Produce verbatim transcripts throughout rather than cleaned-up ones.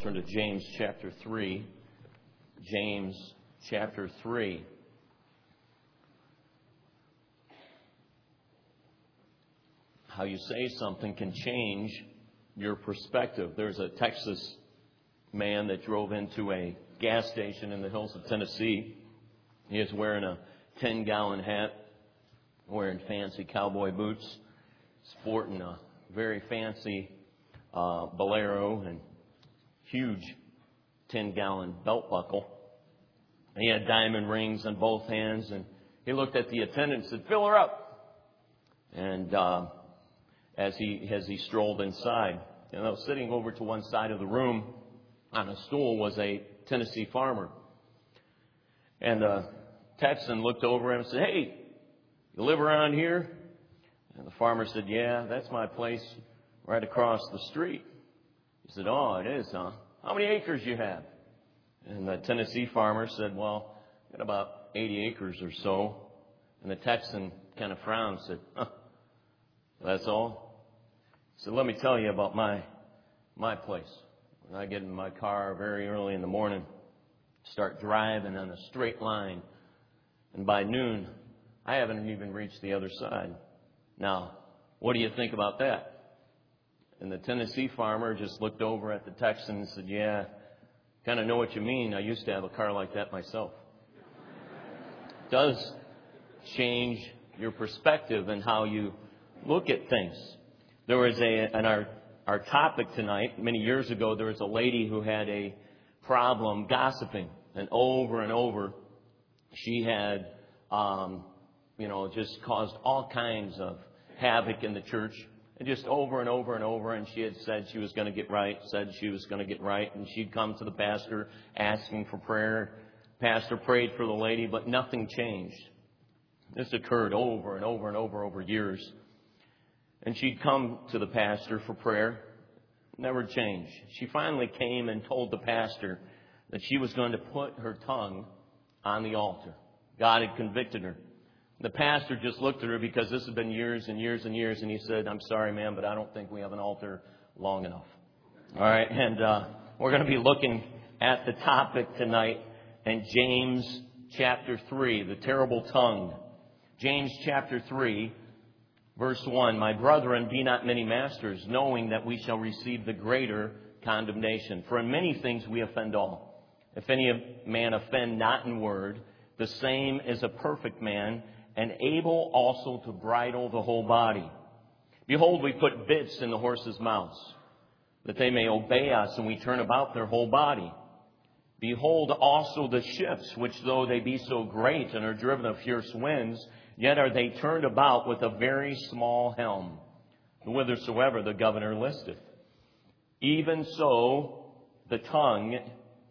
turn to James chapter three. James chapter three. How you say something can change your perspective. There's a Texas man that drove into a gas station in the hills of Tennessee. He is wearing a ten-gallon hat, wearing fancy cowboy boots, sporting a very fancy uh, bolero and huge ten-gallon belt buckle. He had diamond rings on both hands, and he looked at the attendant and said, "Fill her up." And uh, as he as he strolled inside, you know, sitting over to one side of the room on a stool was a Tennessee farmer. And uh, Texan looked over him and said, "Hey, you live around here?" And the farmer said, "Yeah, that's my place right across the street." He said, "Oh, it is, huh? How many acres you have?" And the Tennessee farmer said, "Well, I've got about eighty acres or so." And the Texan kind of frowned and said, "Huh, that's all?" He said, "Let me tell you about my my place. When I get in my car very early in the morning, start driving on a straight line, and by noon, I haven't even reached the other side. Now, what do you think about that?" And the Tennessee farmer just looked over at the Texan and said, "Yeah, kind of know what you mean. I used to have a car like that myself." It does change your perspective and how you look at things. There was a, in our, our topic tonight, many years ago, there was a lady who had a problem gossiping. And over and over, she had, um, you know, just caused all kinds of havoc in the church. And just over and over and over, and she had said she was going to get right, said she was going to get right, and she'd come to the pastor asking for prayer. Pastor prayed for the lady, but nothing changed. This occurred over and over and over over years. And she'd come to the pastor for prayer, never changed. She finally came and told the pastor that she was going to put her tongue on the altar. God had convicted her. The pastor just looked at her because this had been years and years and years, and he said, "I'm sorry, ma'am, but I don't think we have an altar long enough." All right, and uh, we're going to be looking at the topic tonight in James chapter three, the terrible tongue. James chapter three, verse one, "My brethren, be not many masters, knowing that we shall receive the greater condemnation. For in many things we offend all. If any man offend not in word, the same is a perfect man, and able also to bridle the whole body. Behold, we put bits in the horses' mouths, that they may obey us, and we turn about their whole body. Behold also the ships, which though they be so great and are driven of fierce winds, yet are they turned about with a very small helm, whithersoever the governor listeth. Even so the tongue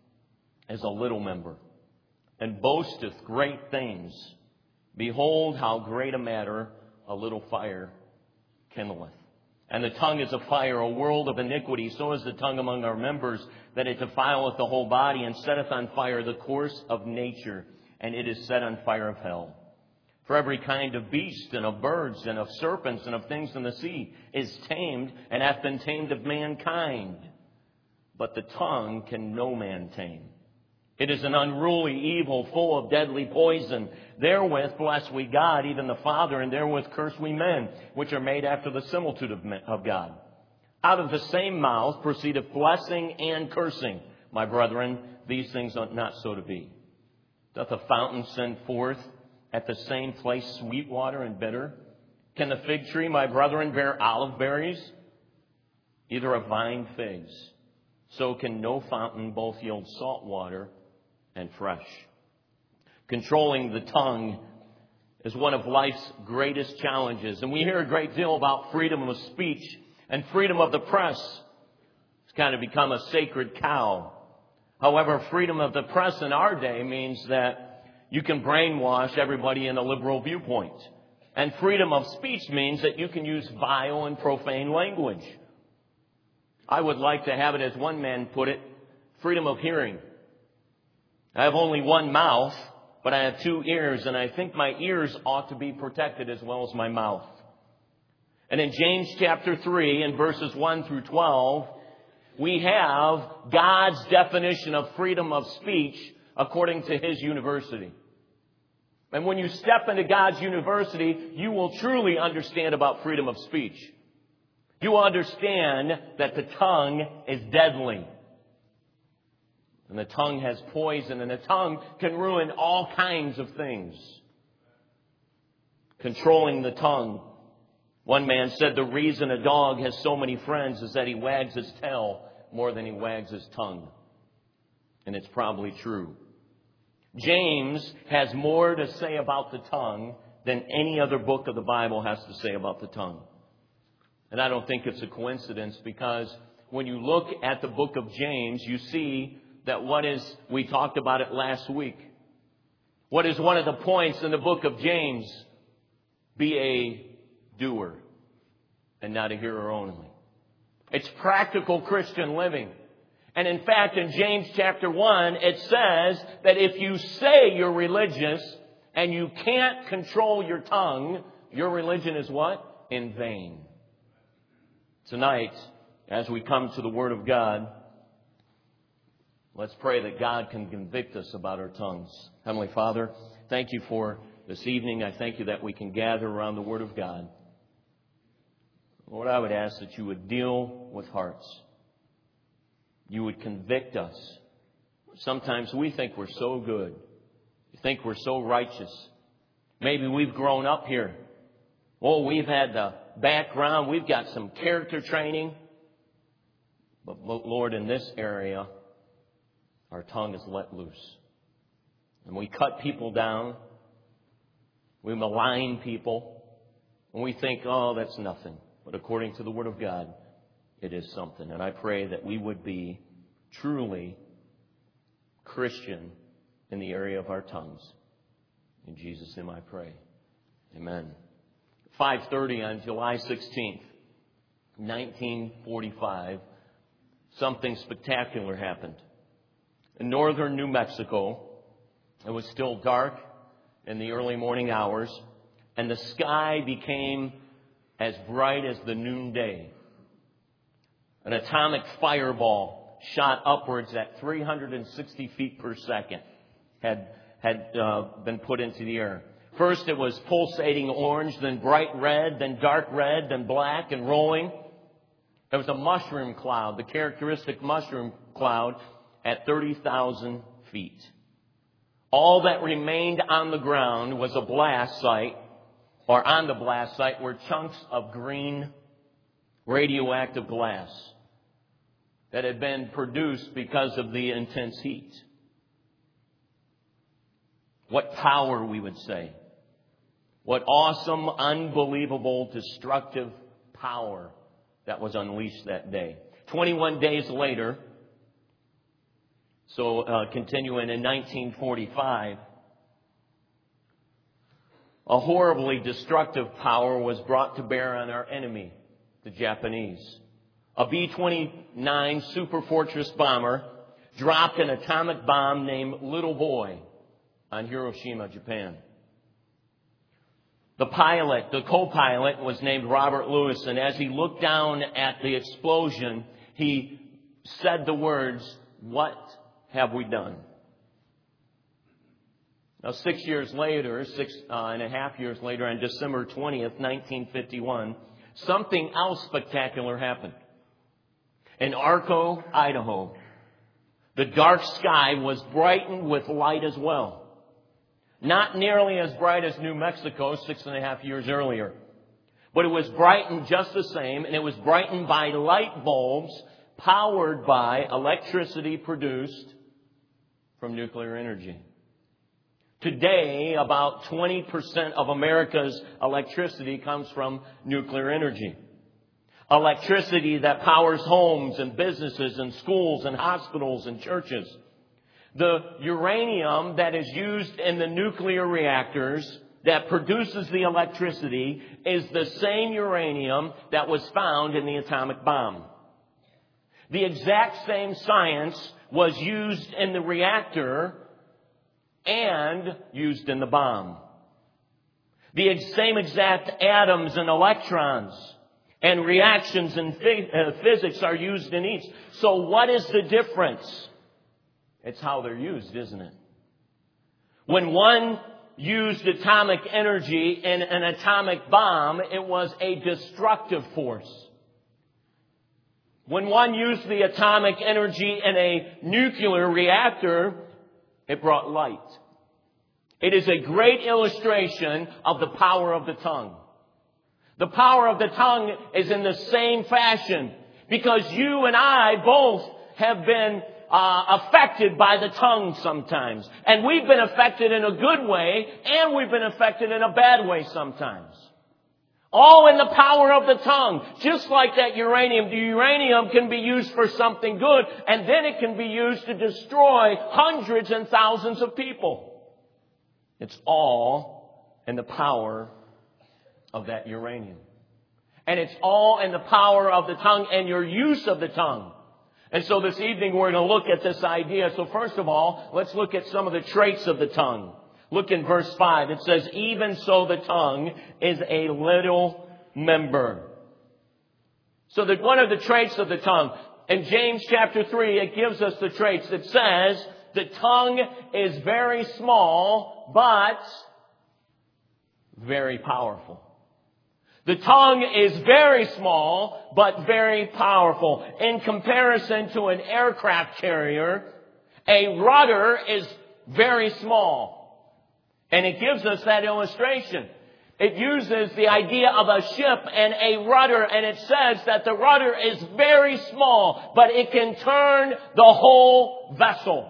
is a little member, and boasteth great things. Behold, how great a matter a little fire kindleth. And the tongue is a fire, a world of iniquity. So is the tongue among our members, that it defileth the whole body, and setteth on fire the course of nature, and it is set on fire of hell. For every kind of beast, and of birds, and of serpents, and of things in the sea, is tamed, and hath been tamed of mankind. But the tongue can no man tame. It is an unruly evil, full of deadly poison. Therewith bless we God, even the Father, and therewith curse we men, which are made after the similitude of, men, of God. Out of the same mouth proceedeth blessing and cursing. My brethren, these things ought not so to be. Doth a fountain send forth at the same place sweet water and bitter? Can the fig tree, my brethren, bear olive berries? Either a vine figs. So can no fountain both yield salt water and fresh. Controlling the tongue is one of life's greatest challenges. And we hear a great deal about freedom of speech and freedom of the press. It's kind of become a sacred cow. However, freedom of the press in our day means that you can brainwash everybody in a liberal viewpoint. And freedom of speech means that you can use vile and profane language. I would like to have it, as one man put it, freedom of hearing. I have only one mouth, but I have two ears, and I think my ears ought to be protected as well as my mouth. And in James chapter three, in verses one through twelve, we have God's definition of freedom of speech according to His university. And when you step into God's university, you will truly understand about freedom of speech. You will understand that the tongue is deadly. And the tongue has poison, and the tongue can ruin all kinds of things. Controlling the tongue. One man said the reason a dog has so many friends is that he wags his tail more than he wags his tongue. And it's probably true. James has more to say about the tongue than any other book of the Bible has to say about the tongue. And I don't think it's a coincidence, because when you look at the book of James, you see that what is, we talked about it last week. What is one of the points in the book of James? Be a doer and not a hearer only. It's practical Christian living. And in fact, in James chapter one, it says that if you say you're religious and you can't control your tongue, your religion is what? In vain. Tonight, as we come to the Word of God, let's pray that God can convict us about our tongues. Heavenly Father, thank you for this evening. I thank you that we can gather around the Word of God. Lord, I would ask that you would deal with hearts. You would convict us. Sometimes we think we're so good. We think we're so righteous. Maybe we've grown up here. Oh, we've had the background. We've got some character training. But Lord, in this area, our tongue is let loose. And we cut people down. We malign people. And we think, oh, that's nothing. But according to the Word of God, it is something. And I pray that we would be truly Christian in the area of our tongues. In Jesus' name I pray. Amen. five thirty on July sixteenth, nineteen forty-five, something spectacular happened. In northern New Mexico, it was still dark in the early morning hours, and the sky became as bright as the noonday. An atomic fireball shot upwards at three hundred sixty feet per second had, had uh, been put into the air. First it was pulsating orange, then bright red, then dark red, then black and rolling. There was a mushroom cloud, the characteristic mushroom cloud, at thirty thousand feet. All that remained on the ground was a blast site, or on the blast site were chunks of green radioactive glass that had been produced because of the intense heat. What power, we would say. What awesome, unbelievable, destructive power that was unleashed that day. twenty-one days later, so uh, continuing in nineteen forty-five, a horribly destructive power was brought to bear on our enemy, the Japanese. A B twenty-nine Super Fortress bomber dropped an atomic bomb named Little Boy on Hiroshima, Japan. The pilot, the co-pilot, was named Robert Lewis, and as he looked down at the explosion, he said the words, "What have we done?" Now, six years later, six uh, and a half years later, on December twentieth, nineteen fifty-one, something else spectacular happened. In Arco, Idaho, the dark sky was brightened with light as well. Not nearly as bright as New Mexico six and a half years earlier. But it was brightened just the same, and it was brightened by light bulbs powered by electricity produced from nuclear energy. Today, about twenty percent of America's electricity comes from nuclear energy. Electricity that powers homes and businesses and schools and hospitals and churches. The uranium that is used in the nuclear reactors that produces the electricity is the same uranium that was found in the atomic bomb. The exact same science was used in the reactor and used in the bomb. The same exact atoms and electrons And reactions in physics are used in each. So what is the difference? It's how they're used, isn't it? When one used atomic energy in an atomic bomb, it was a destructive force. When one used the atomic energy in a nuclear reactor, it brought light. It is a great illustration of the power of the tongue. The power of the tongue is in the same fashion, because you and I both have been uh, affected by the tongue sometimes. And we've been affected in a good way, and we've been affected in a bad way sometimes. All in the power of the tongue. Just like that uranium. The uranium can be used for something good, and then it can be used to destroy hundreds and thousands of people. It's all in the power of that uranium. And it's all in the power of the tongue and your use of the tongue. And so this evening we're going to look at this idea. So first of all, let's look at some of the traits of the tongue. Look in verse five. It says, even so the tongue is a little member. So that one of the traits of the tongue, in James chapter three, it gives us the traits. It says, the tongue is very small, but very powerful. The tongue is very small, but very powerful. In comparison to an aircraft carrier, a rudder is very small. And it gives us that illustration. It uses the idea of a ship and a rudder, and it says that the rudder is very small, but it can turn the whole vessel.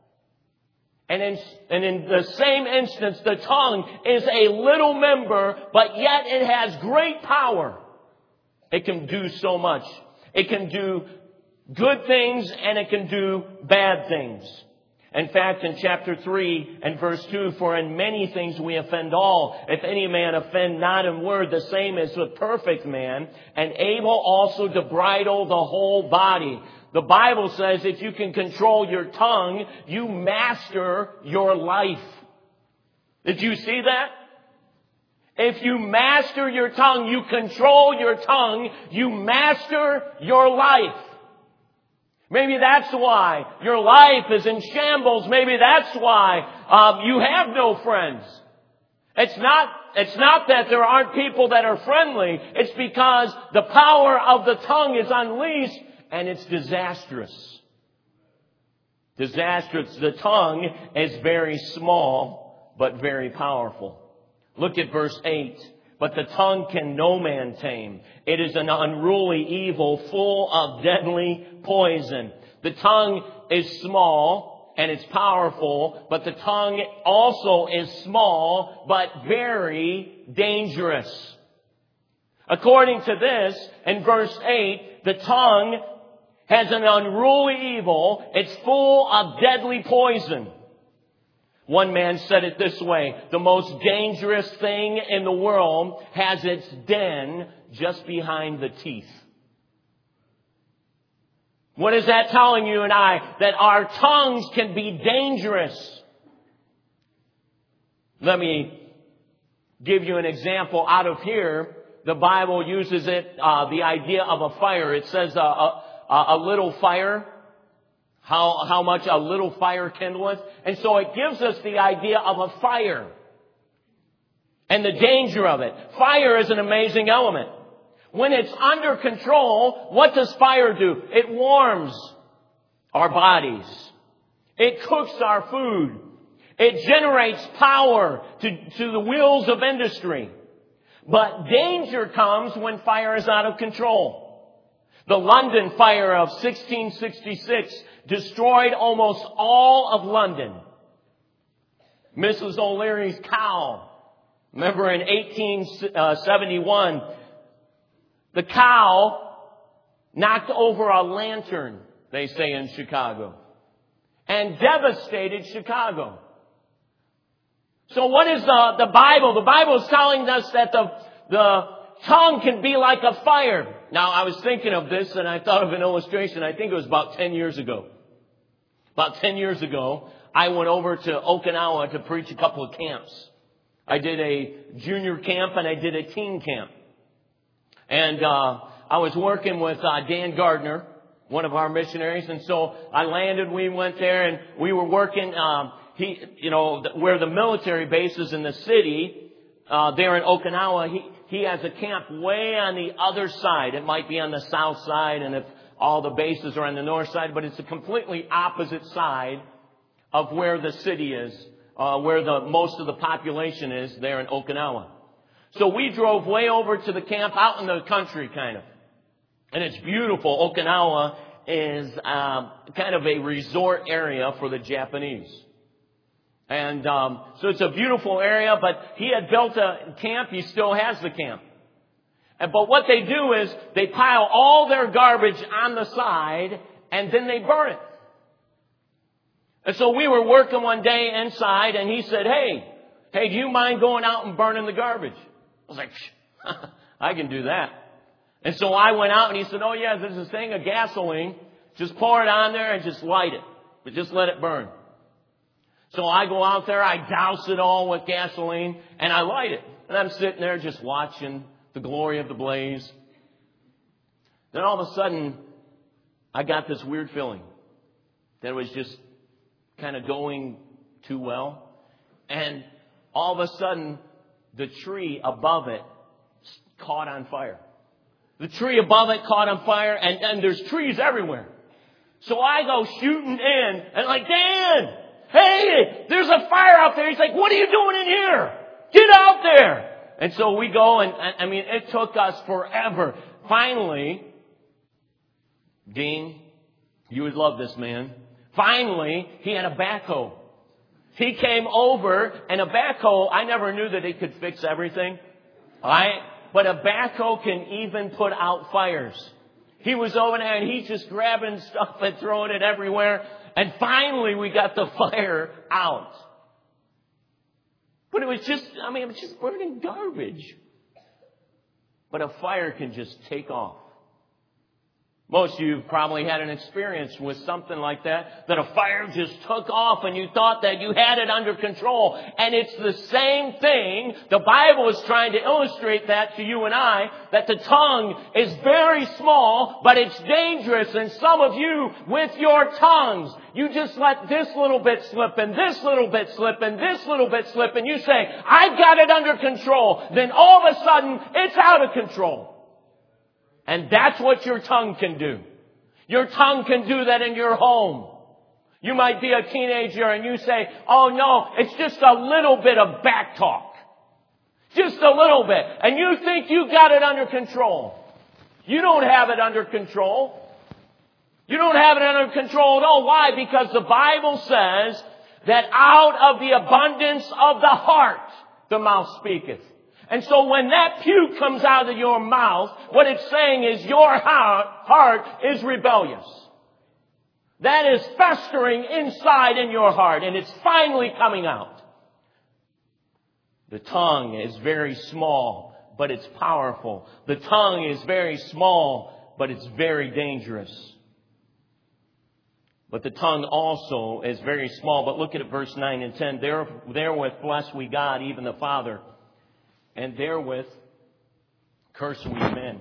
And in, and in the same instance, the tongue is a little member, but yet it has great power. It can do so much. It can do good things and it can do bad things. In fact, in chapter three and verse two, for in many things we offend all. If any man offend not in word, the same is the perfect man, and able also to bridle the whole body. The Bible says if you can control your tongue, you master your life. Did you see that? If you master your tongue, you control your tongue, you master your life. Maybe that's why your life is in shambles. Maybe that's why um, you have no friends. It's not, it's not that there aren't people that are friendly. It's because the power of the tongue is unleashed. And it's disastrous. Disastrous. The tongue is very small, but very powerful. Look at verse eight. But the tongue can no man tame. It is an unruly evil, full of deadly poison. The tongue is small and it's powerful, but the tongue also is small, but very dangerous. According to this, in verse eight, the tongue has an unruly evil. It's full of deadly poison. One man said it this way, the most dangerous thing in the world has its den just behind the teeth. What is that telling you and I? That our tongues can be dangerous. Let me give you an example out of here. The Bible uses it, uh, the idea of a fire. It says uh, a, a little fire, how, how much a little fire kindleth. And so it gives us the idea of a fire and the danger of it. Fire is an amazing element. When it's under control, what does fire do? It warms our bodies. It cooks our food. It generates power to, to the wheels of industry. But danger comes when fire is out of control. The London fire of sixteen sixty-six destroyed almost all of London. Missus O'Leary's cow. Remember in eighteen seventy-one, the cow knocked over a lantern, they say in Chicago, and devastated Chicago. So what is the, the Bible? The Bible is telling us that the, the tongue can be like a fire. Now, I was thinking of this and I thought of an illustration. I think it was about ten years ago. About ten years ago, I went over to Okinawa to preach a couple of camps. I did a junior camp and I did a teen camp. And uh, I was working with uh, Dan Gardner, one of our missionaries, and so I landed. We went there, and we were working. Um, he, you know, where the military base is in the city, uh, there in Okinawa. He he has a camp way on the other side. It might be on the south side, and if all the bases are on the north side, but it's a completely opposite side of where the city is, uh, where the most of the population is there in Okinawa. So we drove way over to the camp out in the country, kind of. And it's beautiful. Okinawa is um, kind of a resort area for the Japanese. And um, so it's a beautiful area, but he had built a camp. He still has the camp. And, but what they do is they pile all their garbage on the side, and then they burn it. And so we were working one day inside, and he said, hey, hey, do you mind going out and burning the garbage? I was like, I can do that. And so I went out, and he said, oh, yeah, there's this thing of gasoline. Just pour it on there and just light it. But just let it burn. So I go out there, I douse it all with gasoline, and I light it. And I'm sitting there just watching the glory of the blaze. Then all of a sudden, I got this weird feeling that it was just kind of going too well. And all of a sudden, the tree above it caught on fire. The tree above it caught on fire, and, and there's trees everywhere. So I go shooting in, and like, Dan, hey, there's a fire out there. He's like, what are you doing in here? Get out there. And so we go, and I mean, it took us forever. Finally, Dean, you would love this man. Finally, he had a backhoe. He came over, and a backhoe, I never knew that it could fix everything. All right? But a backhoe can even put out fires. He was over there, and he's just grabbing stuff and throwing it everywhere. And finally, we got the fire out. But it was just, I mean, it was just burning garbage. But a fire can just take off. Most of you probably had an experience with something like that, that a fire just took off and you thought that you had it under control. And it's the same thing. The Bible is trying to illustrate that to you and I, that the tongue is very small, but it's dangerous. And some of you, with your tongues, you just let this little bit slip and this little bit slip and this little bit slip, and you say, I've got it under control. Then all of a sudden, it's out of control. And that's what your tongue can do. Your tongue can do that in your home. You might be a teenager and you say, oh no, it's just a little bit of back talk. Just a little bit. And you think you got it under control. You don't have it under control. You don't have it under control at all. Why? Because the Bible says that out of the abundance of the heart, the mouth speaketh. And so when that puke comes out of your mouth, what it's saying is your heart, heart is rebellious. That is festering inside in your heart, and it's finally coming out. The tongue is very small, but it's powerful. The tongue is very small, but it's very dangerous. But the tongue also is very small. But look at verse nine and ten. There, therewith bless we God, even the Father, and therewith curse we men,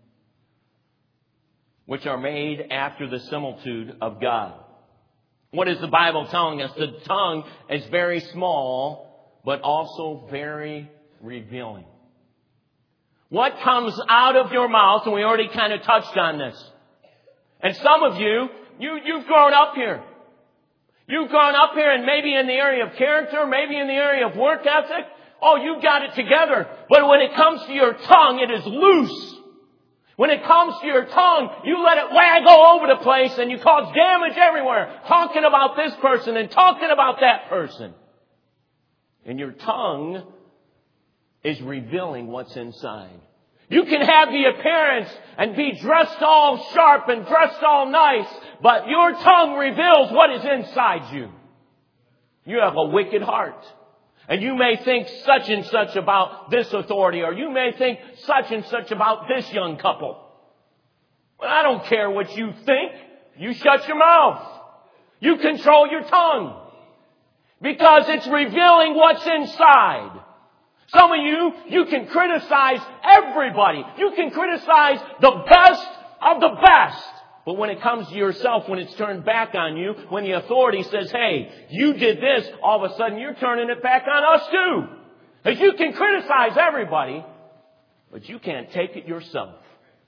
which are made after the similitude of God. What is the Bible telling us? The tongue is very small, but also very revealing. What comes out of your mouth, and we already kind of touched on this. And some of you, you you've grown up here. You've grown up here, and maybe in the area of character, maybe in the area of work ethic, oh, you got it together. But when it comes to your tongue, it is loose. When it comes to your tongue, you let it wag all over the place and you cause damage everywhere. Talking about this person and talking about that person. And your tongue is revealing what's inside. You can have the appearance and be dressed all sharp and dressed all nice, but your tongue reveals what is inside you. You have a wicked heart. And you may think such and such about this authority, or you may think such and such about this young couple. But I don't care what you think. You shut your mouth. You control your tongue. Because it's revealing what's inside. Some of you, you can criticize everybody. You can criticize the best of the best. But when it comes to yourself, when it's turned back on you, when the authority says, hey, you did this, all of a sudden you're turning it back on us too. Because you can criticize everybody, but you can't take it yourself.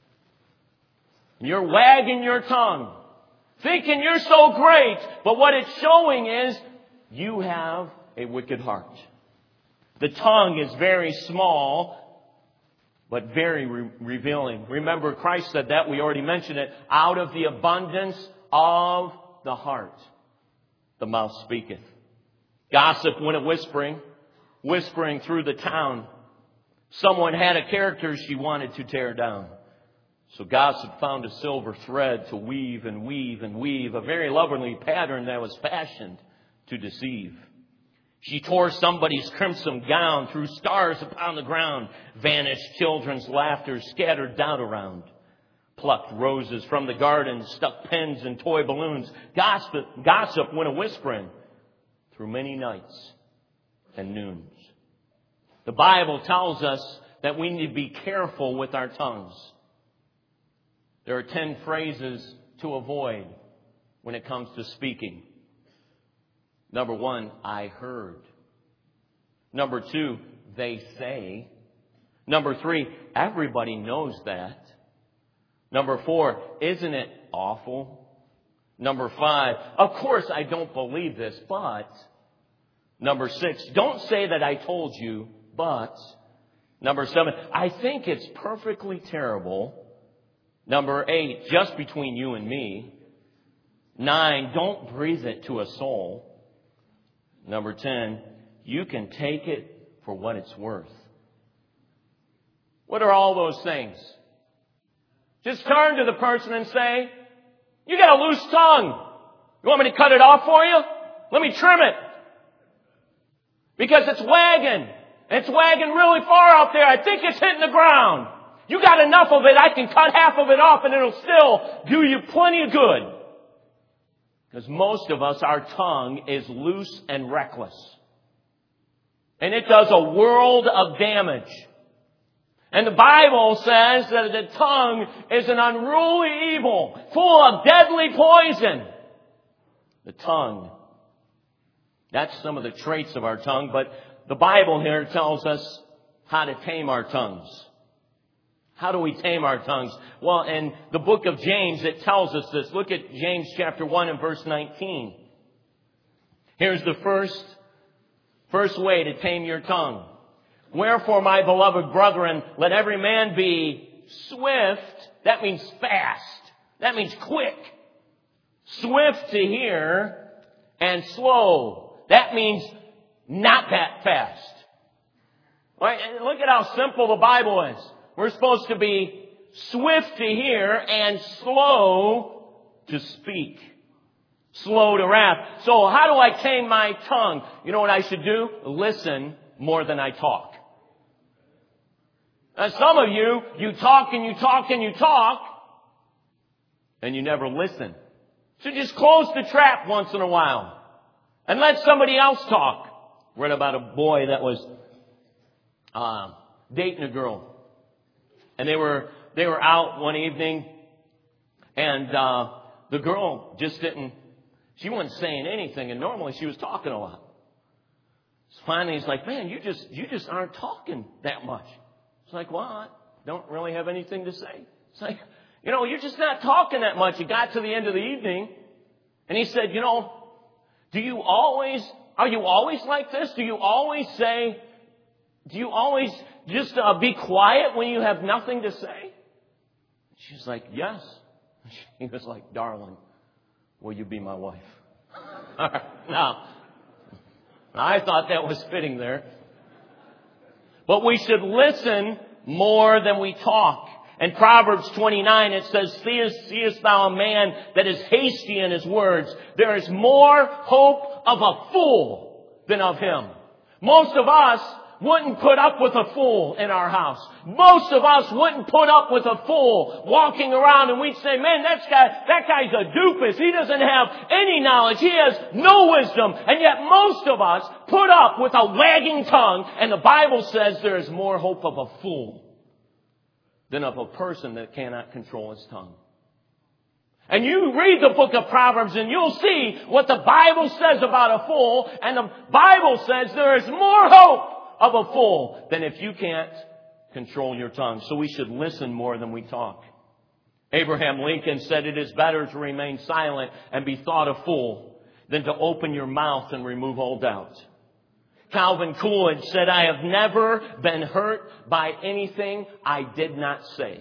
And you're wagging your tongue, thinking you're so great, but what it's showing is you have a wicked heart. The tongue is very small, but very re- revealing. Remember, Christ said that. We already mentioned it. Out of the abundance of the heart, the mouth speaketh. Gossip went a whispering, whispering through the town. Someone had a character she wanted to tear down. So gossip found a silver thread to weave and weave and weave, a very lovely pattern that was fashioned to deceive. She tore somebody's crimson gown, threw stars upon the ground, vanished children's laughter, scattered doubt around, plucked roses from the garden, stuck pens in toy balloons. Gossip, gossip went a whispering through many nights and noons. The Bible tells us that we need to be careful with our tongues. There are ten phrases to avoid when it comes to speaking. Number one, I heard. Number two, they say. Number three, everybody knows that. Number four, isn't it awful? Number five, of course I don't believe this, but. Number six, don't say that I told you, but. Number seven, I think it's perfectly terrible. Number eight, just between you and me. Nine, don't breathe it to a soul. Number ten, you can take it for what it's worth. What are all those things? Just turn to the person and say, you got a loose tongue. You want me to cut it off for you? Let me trim it. Because it's wagging. It's wagging really far out there. I think it's hitting the ground. You got enough of it, I can cut half of it off and it'll still do you plenty of good. Because most of us, our tongue is loose and reckless. And it does a world of damage. And the Bible says that the tongue is an unruly evil, full of deadly poison. The tongue. That's some of the traits of our tongue, but the Bible here tells us how to tame our tongues. How do we tame our tongues? Well, in the book of James, it tells us this. Look at James chapter one and verse nineteen. Here's the first, first way to tame your tongue. Wherefore, my beloved brethren, let every man be swift. That means fast. That means quick. Swift to hear and slow. That means not that fast. Right? Look at how simple the Bible is. We're supposed to be swift to hear and slow to speak. Slow to wrath. So how do I tame my tongue? You know what I should do? Listen more than I talk. Now, some of you, you talk and you talk and you talk, and you never listen. So just close the trap once in a while and let somebody else talk. Read about a boy that was uh, dating a girl. And they were they were out one evening, and uh, the girl just didn't, she wasn't saying anything, and normally she was talking a lot. So finally he's like, man, you just you just aren't talking that much. It's like, well, I don't really have anything to say. It's like, you know, you're just not talking that much. It got to the end of the evening, and he said, you know, do you always, are you always like this? Do you always say, do you always just uh, be quiet when you have nothing to say? She's like, yes. He was like, darling, will you be my wife? Now, I thought that was fitting there. But we should listen more than we talk. In Proverbs twenty-nine, it says, seest, seest thou a man that is hasty in his words? There is more hope of a fool than of him. Most of us, wouldn't put up with a fool in our house. Most of us wouldn't put up with a fool walking around, and we'd say, man, that guy, that guy's a doofus. He doesn't have any knowledge. He has no wisdom. And yet most of us put up with a wagging tongue, and the Bible says there is more hope of a fool than of a person that cannot control his tongue. And you read the book of Proverbs and you'll see what the Bible says about a fool. And the Bible says there is more hope of a fool than if you can't control your tongue. So we should listen more than we talk. Abraham Lincoln said it is better to remain silent and be thought a fool than to open your mouth and remove all doubt. Calvin Coolidge said, I have never been hurt by anything I did not say.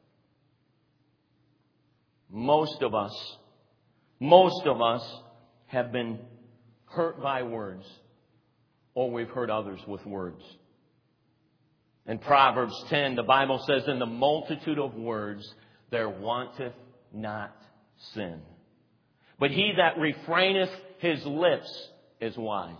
Most of us, most of us have been hurt by words, or we've hurt others with words. In Proverbs ten, the Bible says, in the multitude of words there wanteth not sin. But he that refraineth his lips is wise.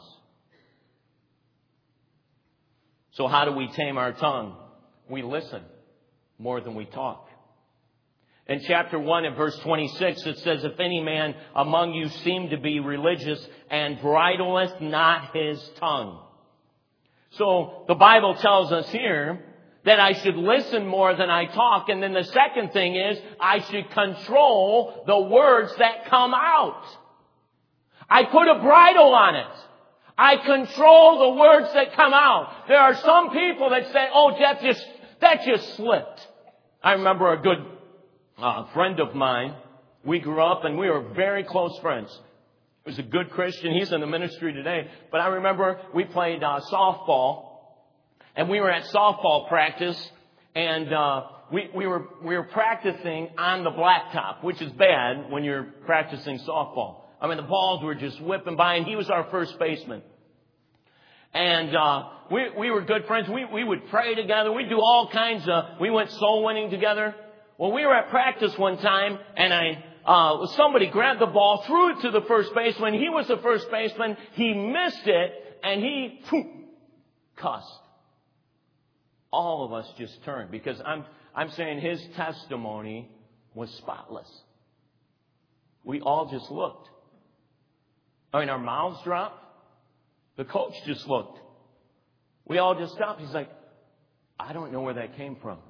So how do we tame our tongue? We listen more than we talk. In chapter one and verse twenty-six, it says, if any man among you seem to be religious and bridleth not his tongue. So the Bible tells us here that I should listen more than I talk. And then the second thing is I should control the words that come out. I put a bridle on it. I control the words that come out. There are some people that say, oh, that just, that just slipped. I remember a good uh, friend of mine. We grew up and we were very close friends. He was a good Christian. He's in the ministry today. But I remember we played uh, softball. And we were at softball practice. And uh, we, we, were, we were practicing on the blacktop, which is bad when you're practicing softball. I mean, the balls were just whipping by, and he was our first baseman. And uh, we we were good friends. We we would pray together. We'd do all kinds of, we went soul winning together. Well, we were at practice one time, and I uh, somebody grabbed the ball, threw it to the first baseman. He was the first baseman. He missed it, and he poof, cussed. All of us just turned, because I'm I'm saying his testimony was spotless. We all just looked. I mean, our mouths dropped. The coach just looked. We all just stopped. He's like, I don't know where that came from.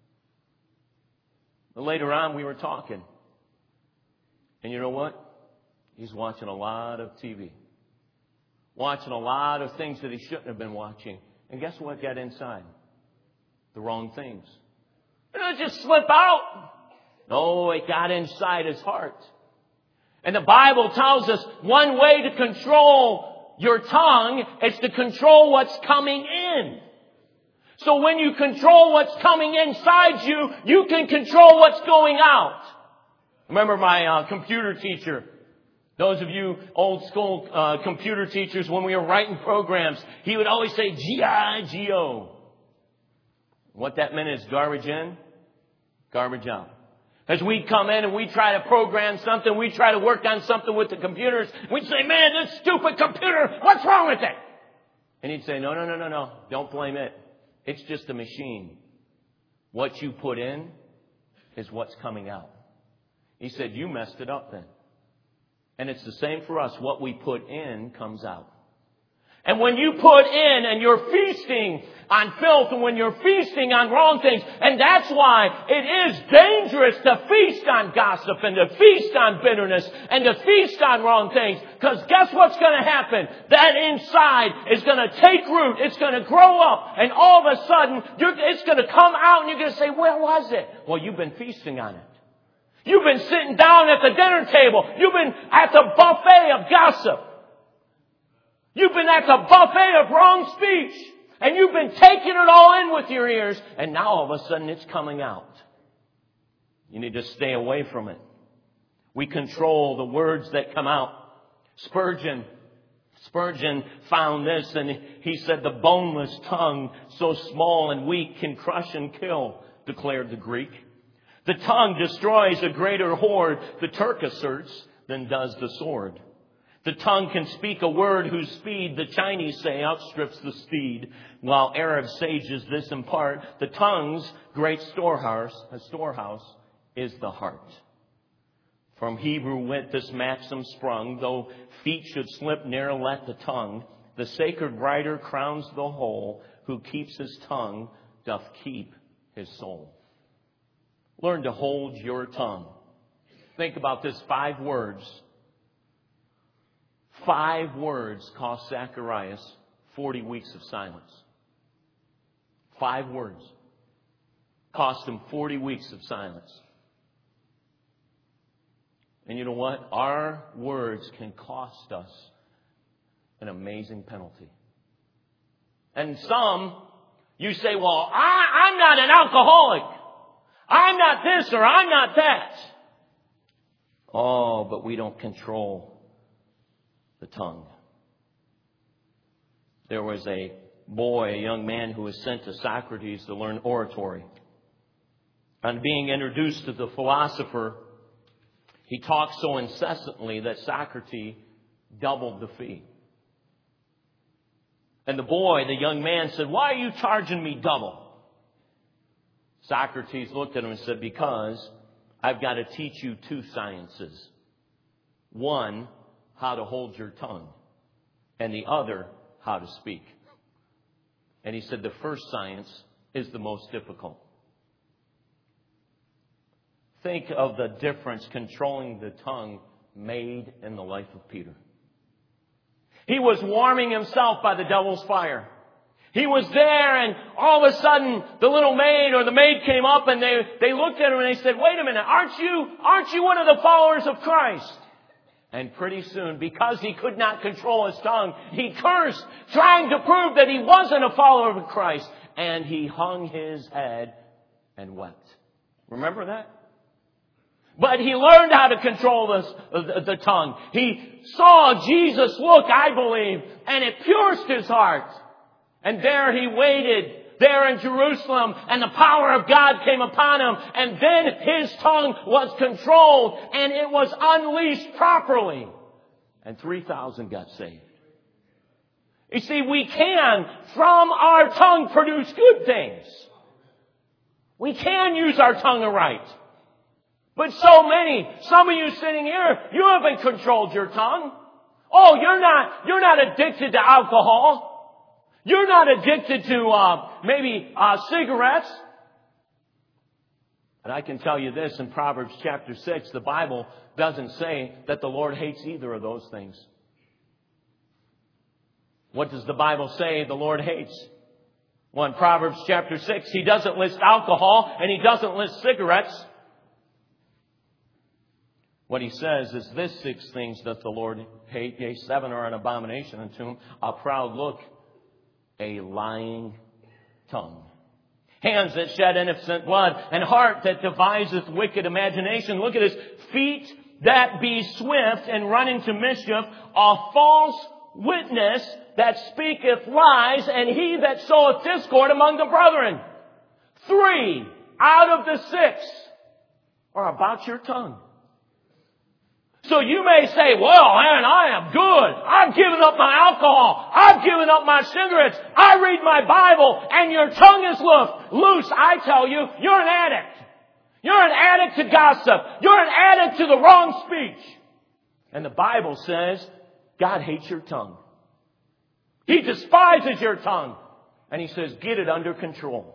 But later on, we were talking. And you know what? He's watching a lot of T V. Watching a lot of things that he shouldn't have been watching. And guess what got inside? The wrong things. It didn't just slip out. No, it got inside his heart. And the Bible tells us one way to control your tongue is to control what's coming in. So when you control what's coming inside you, you can control what's going out. Remember my uh, computer teacher. Those of you old school uh, computer teachers, when we were writing programs, he would always say G I G O. What that meant is garbage in, garbage out. As we come in and we try to program something, we try to work on something with the computers, we'd say, man, this stupid computer, what's wrong with it? And he'd say, no, no, no, no, no, don't blame it. It's just a machine. What you put in is what's coming out. He said, you messed it up then. And it's the same for us. What we put in comes out. And when you put in and you're feasting on filth, and when you're feasting on wrong things, and that's why it is dangerous to feast on gossip and to feast on bitterness and to feast on wrong things. Because guess what's going to happen? That inside is going to take root. It's going to grow up. And all of a sudden, you're, it's going to come out and you're going to say, where was it? Well, you've been feasting on it. You've been sitting down at the dinner table. You've been at the buffet of gossip. You've been at the buffet of wrong speech. And you've been taking it all in with your ears. And now all of a sudden it's coming out. You need to stay away from it. We control the words that come out. Spurgeon, Spurgeon found this, and he said, the boneless tongue, so small and weak, can crush and kill, declared the Greek. The tongue destroys a greater horde, the Turk asserts, than does the sword. The tongue can speak a word whose speed, the Chinese say, outstrips the steed, while Arab sages this impart. The tongue's great storehouse, a storehouse is the heart. From Hebrew wit this maxim sprung, though feet should slip, ne'er let the tongue. The sacred writer crowns the whole, who keeps his tongue doth keep his soul. Learn to hold your tongue. Think about this, five words. Five words cost Zacharias forty weeks of silence. Five words cost him forty weeks of silence. And you know what? Our words can cost us an amazing penalty. And some, you say, well, I, I'm not an alcoholic. I'm not this or I'm not that. Oh, but we don't control the tongue. There was a boy, a young man who was sent to Socrates to learn oratory. On being introduced to the philosopher, he talked so incessantly that Socrates doubled the fee. And the boy, the young man, said, why are you charging me double? Socrates looked at him and said, because I've got to teach you two sciences. One, how to hold your tongue, and the other, how to speak. And he said the first science is the most difficult. Think of the difference controlling the tongue made in the life of Peter. He was warming himself by the devil's fire. He was there, and all of a sudden the little maid or the maid came up and they, they looked at him and they said, wait a minute, aren't you, aren't you one of the followers of Christ? And pretty soon, because he could not control his tongue, he cursed, trying to prove that he wasn't a follower of Christ. And he hung his head and wept. Remember that? But he learned how to control this, the, the tongue. He saw Jesus look, I believe, and it pierced his heart. And there he waited, there in Jerusalem, and the power of God came upon him. And then his tongue was controlled, and it was unleashed properly. And three thousand got saved. You see, we can, from our tongue, produce good things. We can use our tongue aright. But so many, some of you sitting here, you haven't controlled your tongue. Oh, you're not, you're not addicted to alcohol. You're not addicted to uh, maybe uh, cigarettes. And I can tell you this, in Proverbs chapter six, the Bible doesn't say that the Lord hates either of those things. What does the Bible say the Lord hates? Well, in Proverbs chapter six, he doesn't list alcohol and he doesn't list cigarettes. What he says is, this six things doth the Lord hate, yea, seven are an abomination unto him: a proud look, a lying tongue, hands that shed innocent blood, and heart that deviseth wicked imagination. Look at this. Feet that be swift and run into mischief, a false witness that speaketh lies, and he that soweth discord among the brethren. Three out of the six are about your tongue. So you may say, well, man, I am good. I've given up my alcohol. I've given up my cigarettes. I read my Bible, and your tongue is loose. I tell you, you're an addict. You're an addict to gossip. You're an addict to the wrong speech. And the Bible says God hates your tongue. He despises your tongue. And he says, get it under control.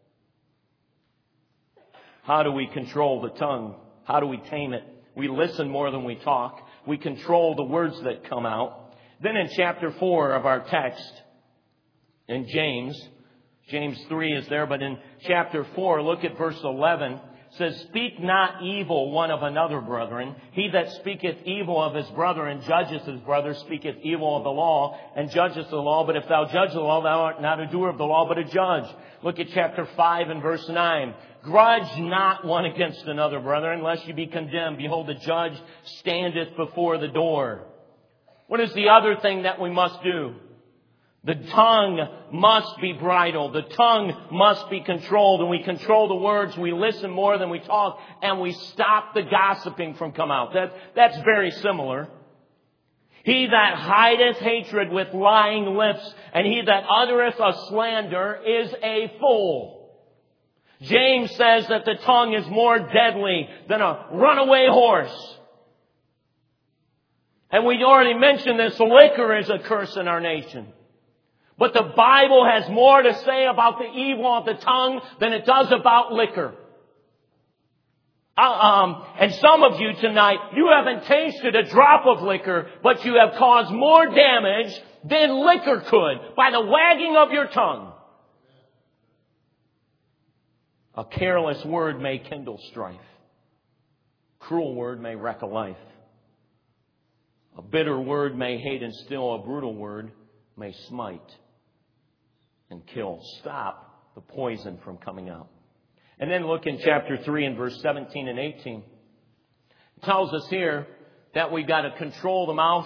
How do we control the tongue? How do we tame it? We listen more than we talk. We control the words that come out. Then in chapter four of our text, in James, James three is there, but in chapter four, look at verse eleven. It says, speak not evil one of another, brethren. He that speaketh evil of his brother and judgeth his brother speaketh evil of the law and judgeth the law. But if thou judge the law, thou art not a doer of the law, but a judge. Look at chapter five and verse nine. Grudge not one against another, brethren, lest you be condemned. Behold, the judge standeth before the door. What is the other thing that we must do? The tongue must be bridled. The tongue must be controlled. And we control the words. We listen more than we talk. And we stop the gossiping from coming out. That, that's very similar. He that hideth hatred with lying lips, and he that uttereth a slander is a fool. James says that the tongue is more deadly than a runaway horse. And we already mentioned this, liquor is a curse in our nation. But the Bible has more to say about the evil of the tongue than it does about liquor. Uh, um, and some of you tonight, you haven't tasted a drop of liquor, but you have caused more damage than liquor could by the wagging of your tongue. A careless word may kindle strife. Cruel word may wreck a life. A bitter word may hate and still. A brutal word may smite and kill. Stop the poison from coming out. And then look in chapter three and verse seventeen and eighteen. It tells us here that we've got to control the mouth.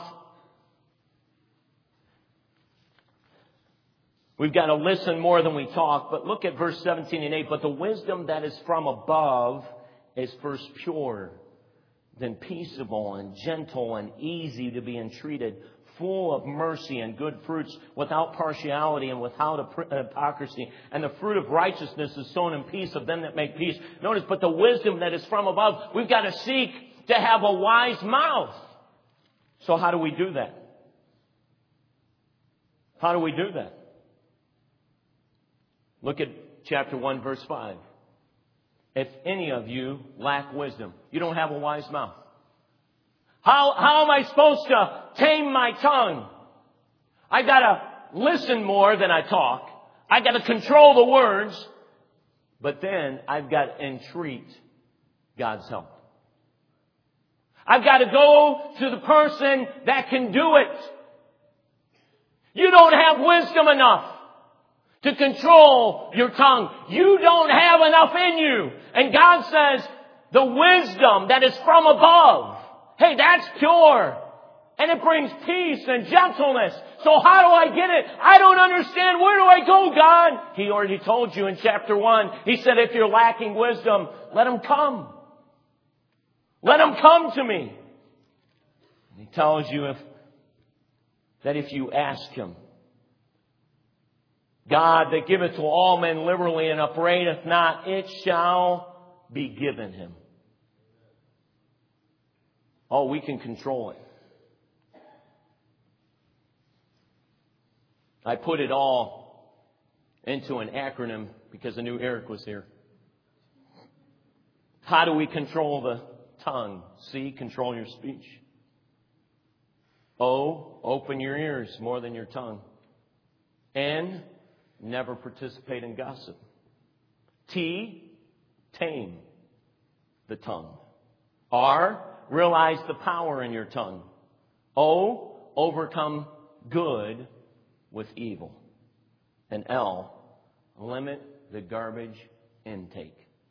We've got to listen more than we talk. But look at verse seventeen and eight. But the wisdom that is from above is first pure, then peaceable and gentle and easy to be entreated, full of mercy and good fruits, without partiality and without hypocrisy. And the fruit of righteousness is sown in peace of them that make peace. Notice, but the wisdom that is from above, we've got to seek to have a wise mouth. So how do we do that? How do we do that? Look at chapter one, verse five. If any of you lack wisdom, you don't have a wise mouth. How, how am I supposed to tame my tongue? I gotta listen more than I talk. I gotta control the words. But then I've got to entreat God's help. I've got to go to the person that can do it. You don't have wisdom enough to control your tongue. You don't have enough in you. And God says, the wisdom that is from above, hey, that's pure. And it brings peace and gentleness. So how do I get it? I don't understand. Where do I go, God? He already told you in chapter one. He said, if you're lacking wisdom, let him come. Let him come to me. And he tells you if, that if you ask him, God that giveth to all men liberally and upbraideth not, it shall be given him. Oh, we can control it. I put it all into an acronym because I knew Eric was here. How do we control the tongue? C, control your speech. O, open your ears more than your tongue. N, never participate in gossip. T, tame the tongue. R, realize the power in your tongue. O, overcome good with evil. And L, limit the garbage intake.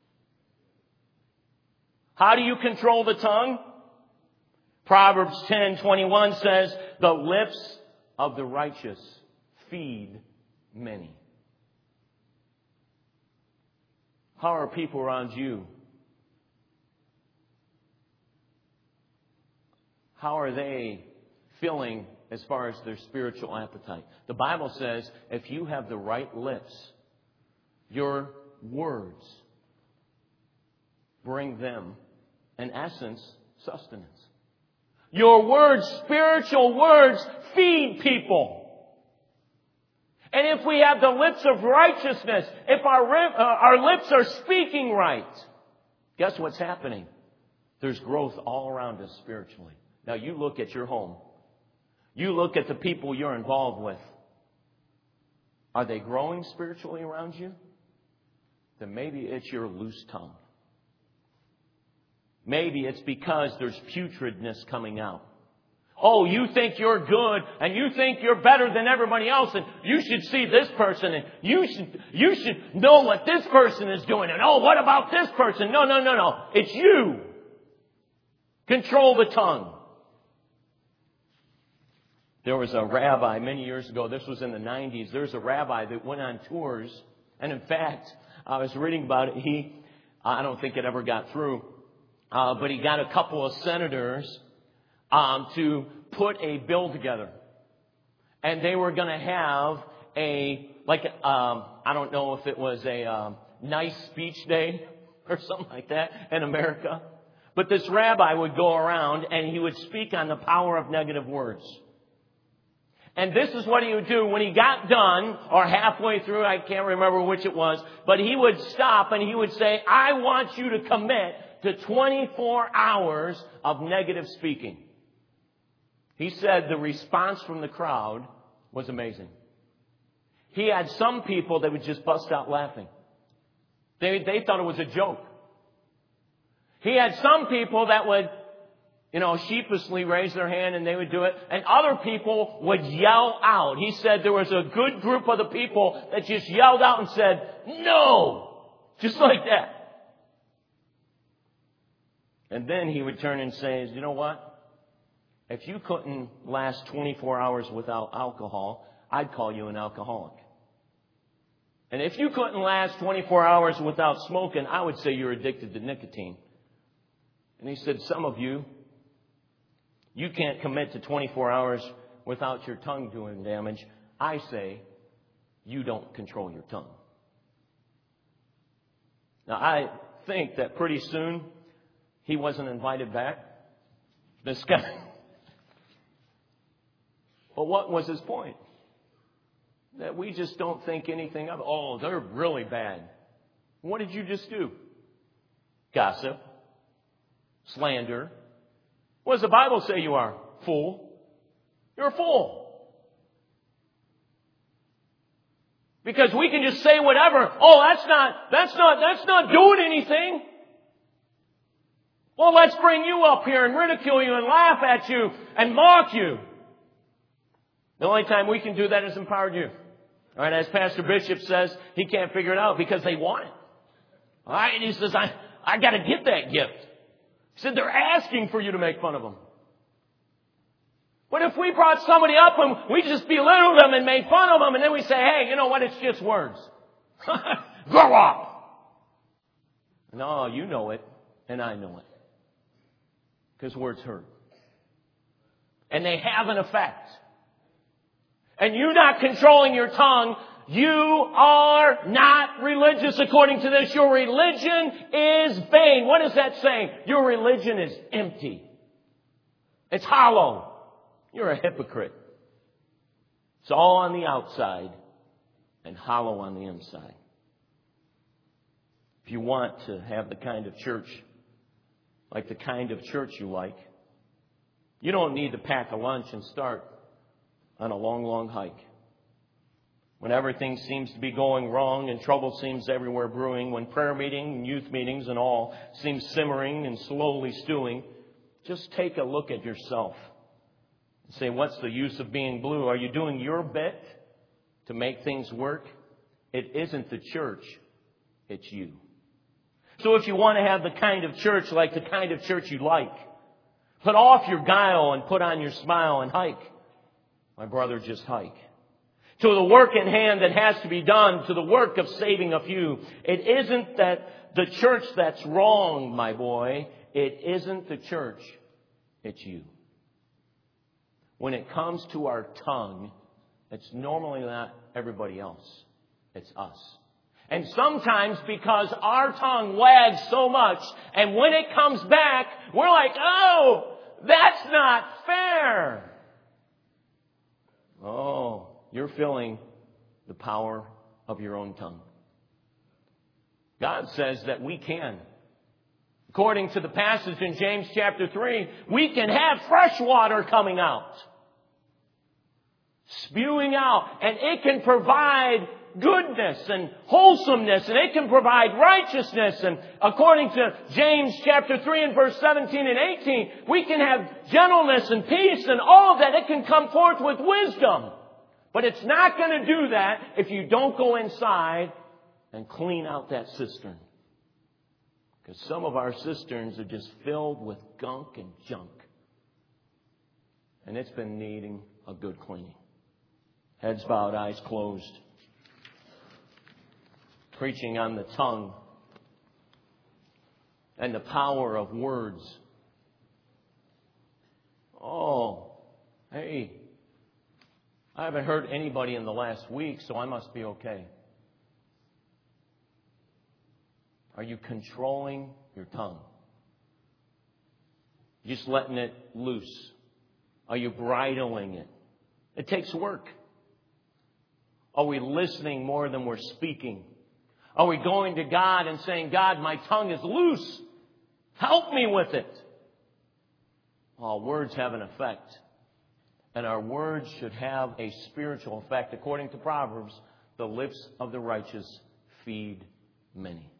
How do you control the tongue? Proverbs ten twenty-one says, the lips of the righteous feed many. How are people around you? How are they feeling as far as their spiritual appetite? The Bible says if you have the right lips, your words bring them, in essence, sustenance. Your words, spiritual words, feed people. And if we have the lips of righteousness, if our, uh, our lips are speaking right, guess what's happening? There's growth all around us spiritually. Now you look at your home. You look at the people you're involved with. Are they growing spiritually around you? Then maybe it's your loose tongue. Maybe it's because there's putridness coming out. Oh, you think you're good and you think you're better than everybody else and you should see this person and you should, you should know what this person is doing and oh, what about this person? No, no, no, no. It's you. Control the tongue. There was a rabbi many years ago, this was in the nineties, there was a rabbi that went on tours. And in fact, I was reading about it. He, I don't think it ever got through, uh, but he got a couple of senators um, to put a bill together. And they were going to have a, like, um, I don't know if it was a um, nice speech day or something like that in America. But this rabbi would go around and he would speak on the power of negative words. And this is what he would do when he got done, or halfway through, I can't remember which it was, but he would stop and he would say, I want you to commit to twenty-four hours of negative speaking. He said the response from the crowd was amazing. He had some people that would just bust out laughing. They, they thought it was a joke. He had some people that would, you know, sheepishly raise their hand and they would do it. And other people would yell out. He said there was a good group of the people that just yelled out and said, no! Just like that. And then he would turn and say, you know what? If you couldn't last twenty-four hours without alcohol, I'd call you an alcoholic. And if you couldn't last twenty-four hours without smoking, I would say you're addicted to nicotine. And he said, some of you, you can't commit to twenty-four hours without your tongue doing damage. I say, you don't control your tongue. Now, I think that pretty soon he wasn't invited back. This guy. But what was his point? That we just don't think anything of it. Oh, they're really bad. What did you just do? Gossip. Slander. What does the Bible say you are? Fool. You're a fool. Because we can just say whatever. Oh, that's not, that's not, that's not doing anything. Well, let's bring you up here and ridicule you and laugh at you and mock you. The only time we can do that is empowered youth. All right, as Pastor Bishop says, he can't figure it out because they want it. All right, and he says, I, I got to get that gift. He said, they're asking for you to make fun of them. But if we brought somebody up and we just belittled them and made fun of them, and then we say, hey, you know what, it's just words. Grow up. No, you know it, and I know it. Because words hurt. And they have an effect. And you not controlling your tongue, you are not religious according to this. Your religion is vain. What is that saying? Your religion is empty. It's hollow. You're a hypocrite. It's all on the outside and hollow on the inside. If you want to have the kind of church, like the kind of church you like, you don't need to pack a lunch and start on a long, long hike. When everything seems to be going wrong and trouble seems everywhere brewing, when prayer meeting and youth meetings and all seem simmering and slowly stewing, just take a look at yourself and say, what's the use of being blue? Are you doing your bit to make things work? It isn't the church, it's you. So if you want to have the kind of church like the kind of church you like, put off your guile and put on your smile and hike. My brother, just hike. To the work in hand that has to be done, to the work of saving a few. It isn't that the church that's wrong, my boy. It isn't the church. It's you. When it comes to our tongue, it's normally not everybody else. It's us. And sometimes because our tongue wags so much, and when it comes back, we're like, oh, that's not fair. Oh, you're feeling the power of your own tongue. God says that we can. According to the passage in James chapter three, we can have fresh water coming out. Spewing out. And it can provide goodness and wholesomeness. And it can provide righteousness. And according to James chapter three and verse seventeen and eighteen, we can have gentleness and peace and all of that. It can come forth with wisdom. But it's not going to do that if you don't go inside and clean out that cistern. Because some of our cisterns are just filled with gunk and junk. And it's been needing a good cleaning. Heads bowed, eyes closed. Preaching on the tongue and the power of words. Oh, Hey, I haven't hurt anybody in the last week, so I must be okay. Are you controlling your tongue? Just letting it loose? Are you bridling it? It takes work. Are we listening more than we're speaking? Are we going to God and saying, God, my tongue is loose. Help me with it. All words have an effect. And our words should have a spiritual effect. According to Proverbs, the lips of the righteous feed many.